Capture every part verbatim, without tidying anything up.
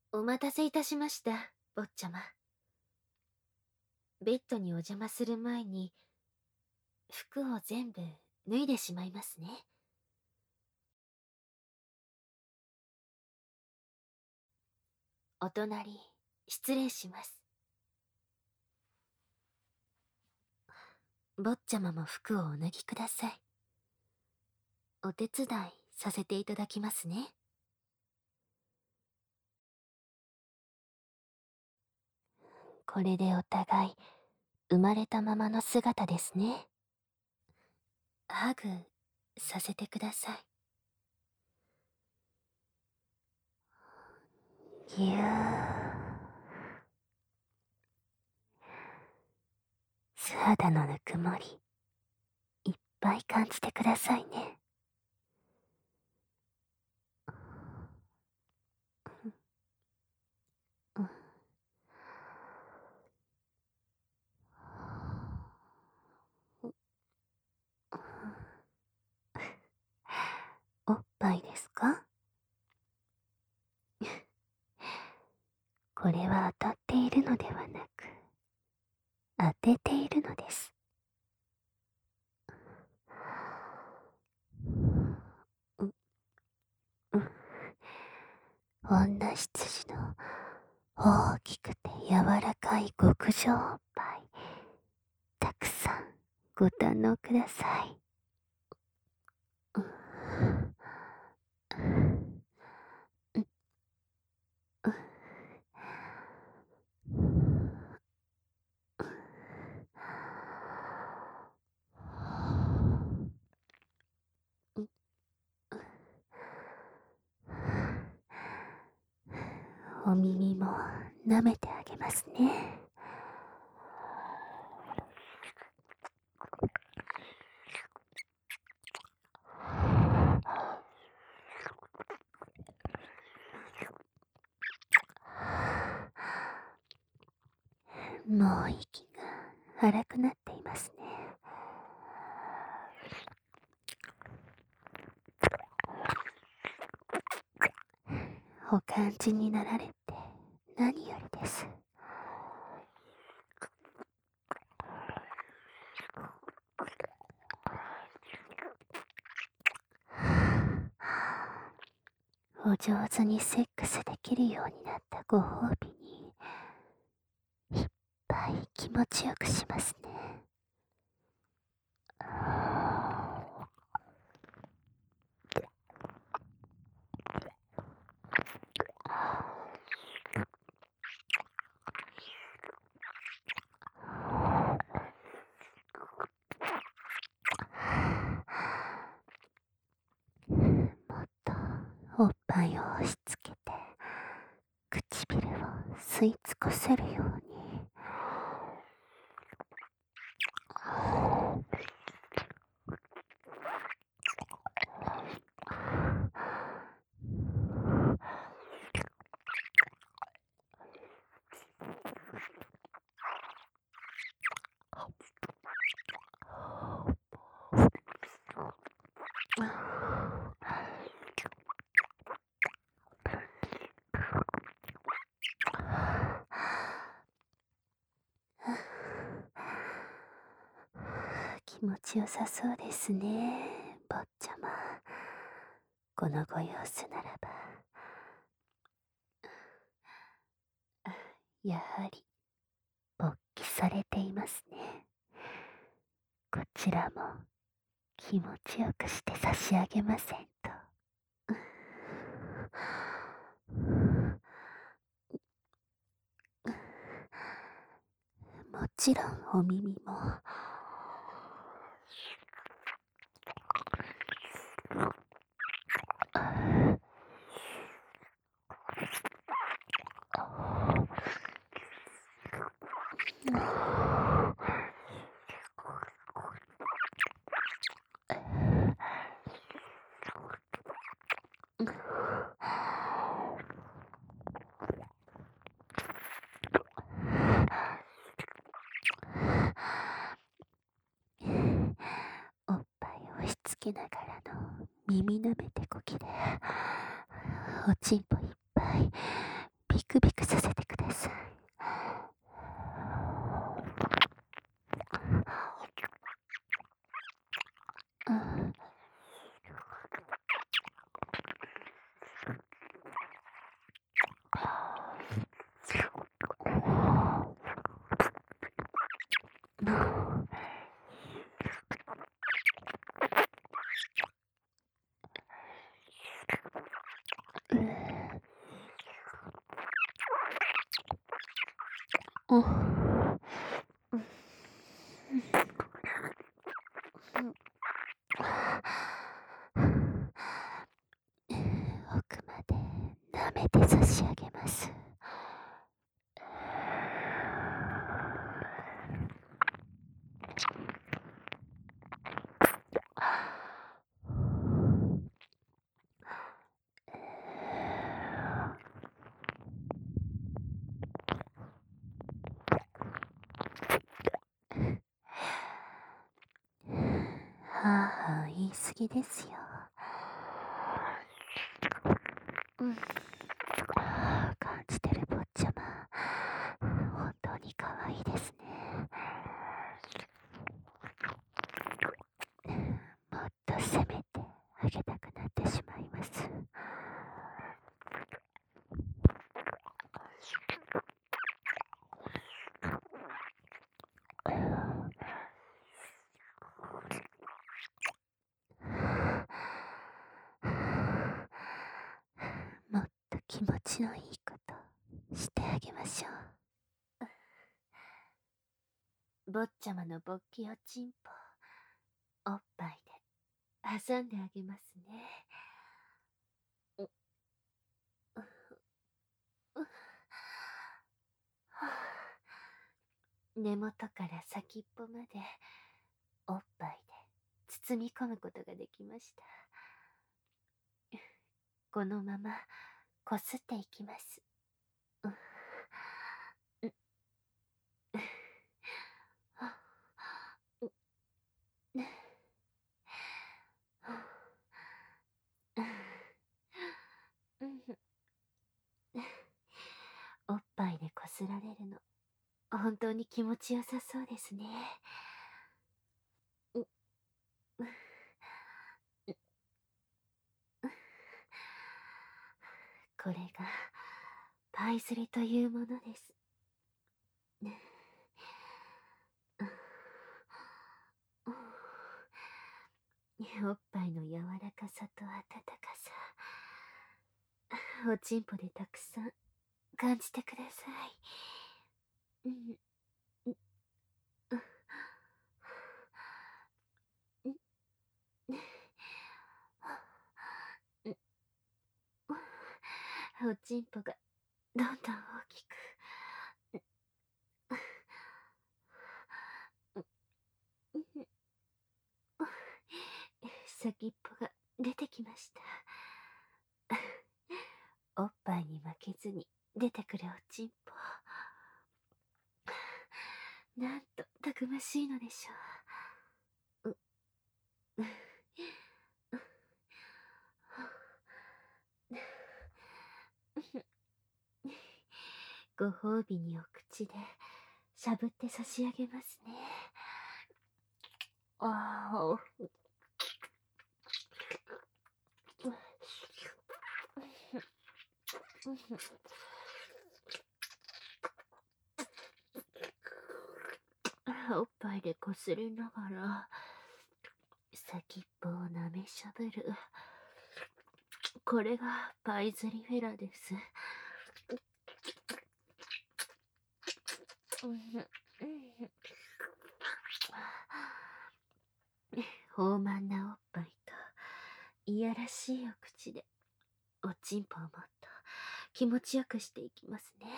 お待たせいたしました、坊ちゃま。ベッドにお邪魔する前に、服を全部脱いでしまいますね。お隣、失礼します。坊ちゃまも服をお脱ぎください。お手伝いさせていただきますね。これでお互い、生まれたままの姿ですね。ハグさせてください。ぎゅー。素肌のぬくもり、いっぱい感じてくださいね。うん。おっぱいですか？これは当たっているのではなく、当てているのです。う、うん。女羊の大きくて柔らかい極上おっぱい、たくさんご堪能ください。うん。うん。お耳も舐めてあげますね。もう息が荒くなっていますね。お感じになられて何よりです。お上手にセックスできるようになったご褒美に、いっぱい気持ちよくしますね。もっとおっぱいを押し付けて、唇を吸い尽くせるように。気持ちよさそうですね、坊ちゃま。このご様子ならば、やはり勃起されていますね。こちらも気持ちよくして差し上げませんと。もちろんお耳も。おっぱいを押し付けながらの耳なめてこきで、おちんぽいっぱいびっビクビクさせてください。うん。うん。奥まで舐めて差し上げます。はあはあ言い過ぎですよ。うん。感じてる坊ちゃま、本当に可愛いですね。もっと攻めてあげたくなってしまいます。もっと気持ちのいいことしてあげましょう。坊ちゃまの勃起おちんぽ、おっぱいで挟んであげますね。根元から先っぽまでおっぱいで包み込むことができました。このままこすっていきます。おっぱいでこすられるの本当に気持ちよさそうですね。これがパイズリというものです。おっぱいの柔らかさと温かさ、おちんぽでたくさん感じてください。うん、おちんぽがどんどん大きく、先っぽが出てきました。おっぱいに負けずに出てくるおちんぽ、なんとたくましいのでしょう。ご褒美にお口でしゃぶって差し上げますね。ああ。おっぱいでこすりながら先っぽを舐めしゃぶる、これがパイズリフェラです。豊満なおっぱいといやらしいお口でおちんぽをもっと気持ちよくしていきますね。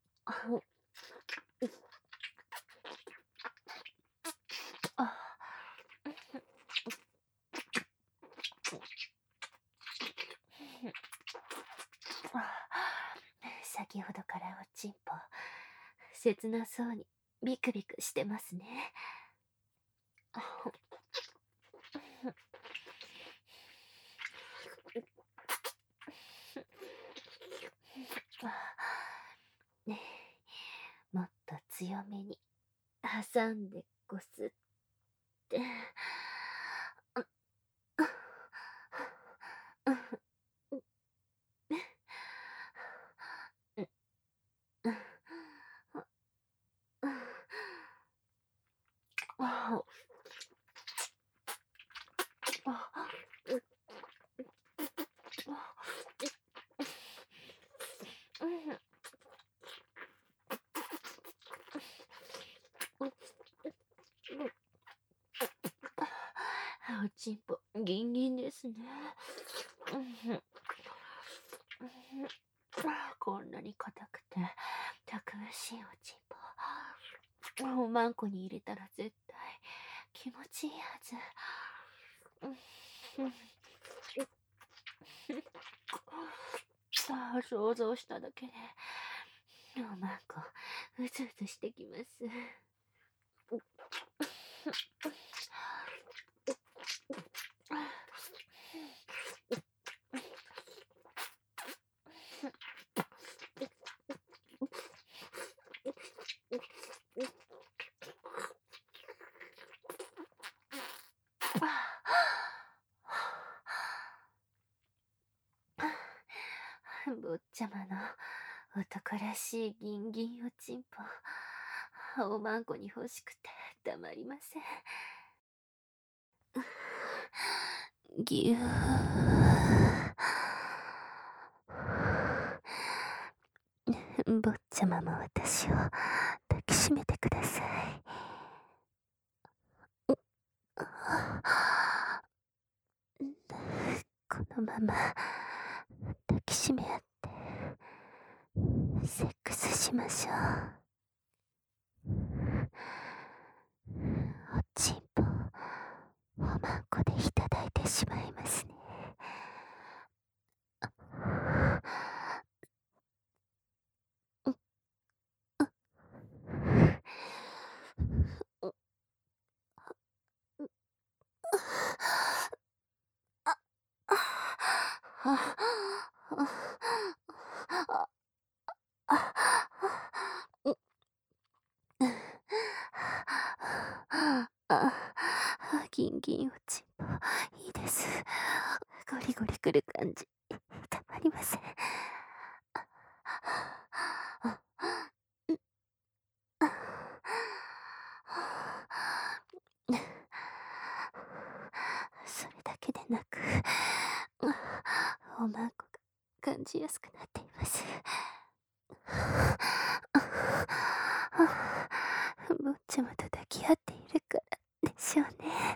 先ほどからおちんぽ切なそうにビクビクしてますね。 強めに挟んでこすって。おちんぽギンギンですね。こんなに硬くてたくましいおちんぽ、おまんこに入れたら絶対気持ちいいはず。ああ、想像しただけでおまんこうずうずしてきます。坊ちゃまの男らしいギンギンおちんぽ、おまんこに欲しくてたまりません。ぎゅー。坊ちゃまも私を抱きしめてください。このまま抱きしめ合ってセックスしましょう。おちんぽおまんこでいただいてしまいますね。あ、ギンギンおちんぽいいです。ゴリゴリくる感じたまりません。それだけでなくおまんこが感じやすくなっています。坊ちゃまと抱き合っているからでしょうね。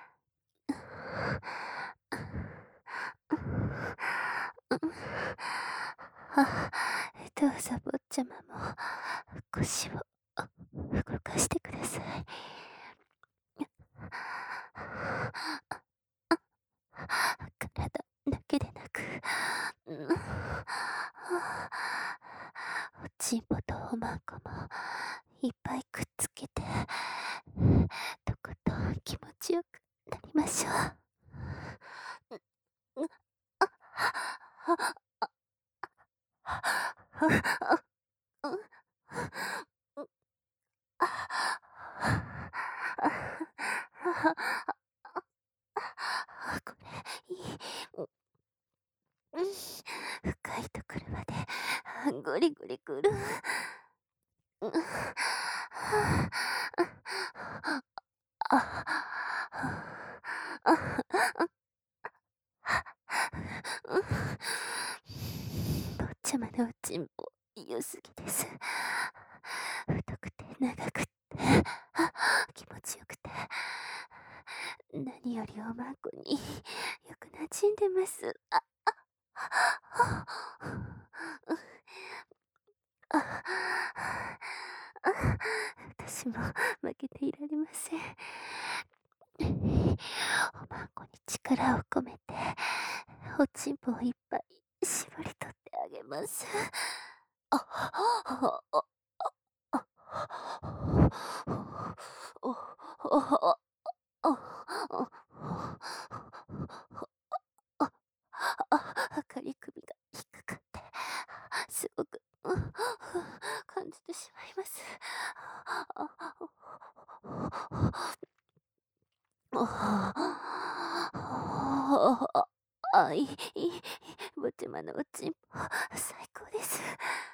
どうぞ坊ちゃまも腰を動かしてください。体だけでなく、おちんぽとおまんこもいっぱいくっつけてとことん気持ちよくなりましょう。これいい。深いところまでゴリゴリくる。坊ちゃまのおちんぽ良すぎです。太くて長くって気持ちよくて、何よりおまんこによくなじんでます。あ私も負けていられません。おまんこに力を込めておちんぽをいっぱい絞り取ってあげます。仮首が引っかかってすごく感じてしまいます。 いい、いい、ぼちまのおちんぽ、最高です。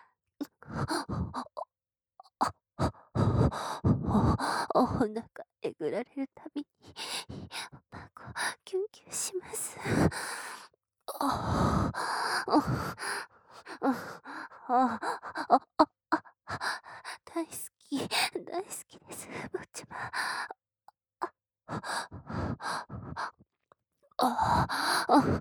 お腹えぐられるたびに、孫、キュンキュンします。ああ、ああ、ああ、大好き、大好きです、ぼっちま。ああ、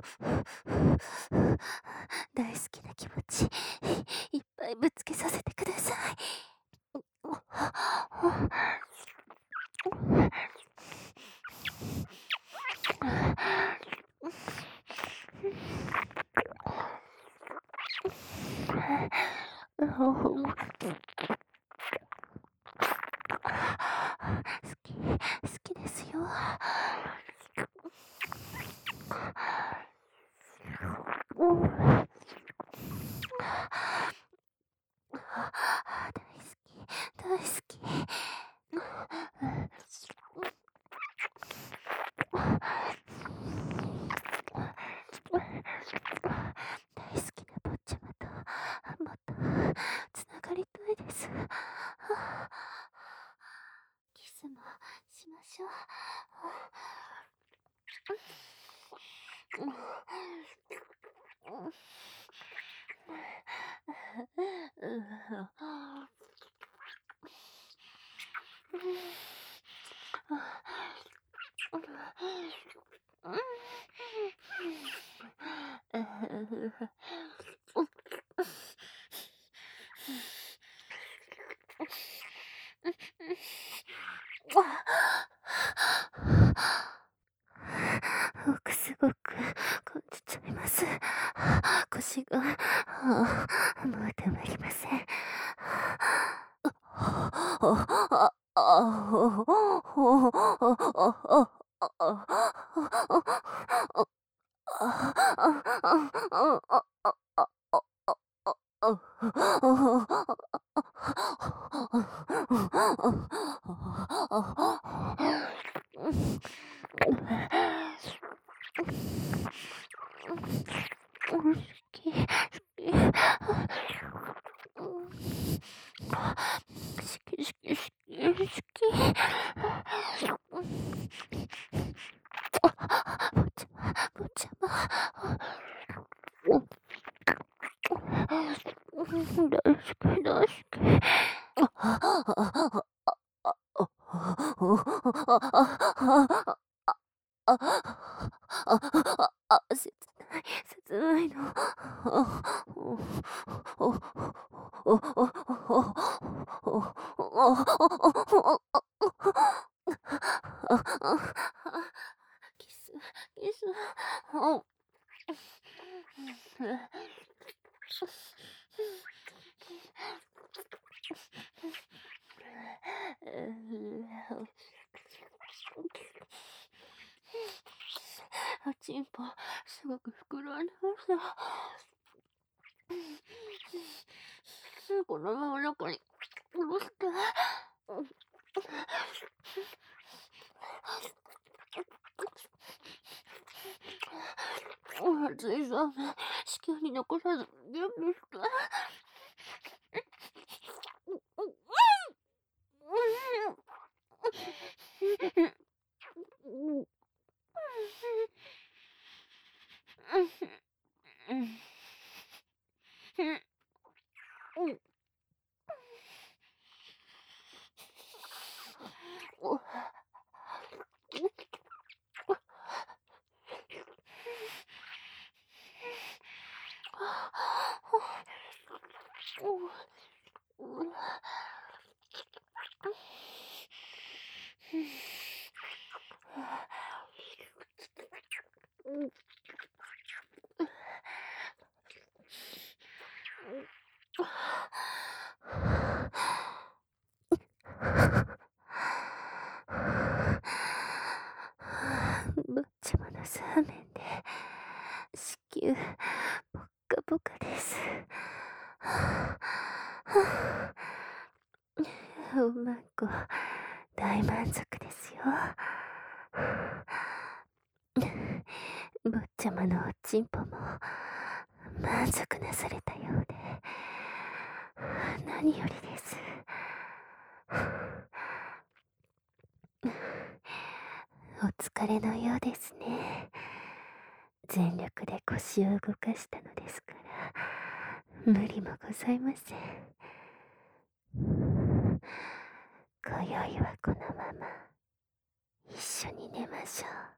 大好きな気持ち、いっぱいぶつけさせてください。好き、好きですよ。大好き、大好き。大好きなぼっちゃまともっとつながりたいです。キスもしましょう。僕すごく感じちゃいます。腰が、ああ、もうたまりません。あしきしきしきしき。ぼちま、ぼちま。大好き、大好き。あ、切ない、切ないの。キス、キス。おちんぽ、すごく膨らんでました。このまま中に戻して。暑いさ、子宮に残さず準備して。ぼっちまのサーメンで子宮ぽっかぽかです。おまんこ大満足ですよ。 坊ちゃまのおちんぽも満足なされたようで何よりです。お疲れのようですね。全力で腰を動かしたのですから無理もございません。今宵はこのまま一緒に寝ましょう。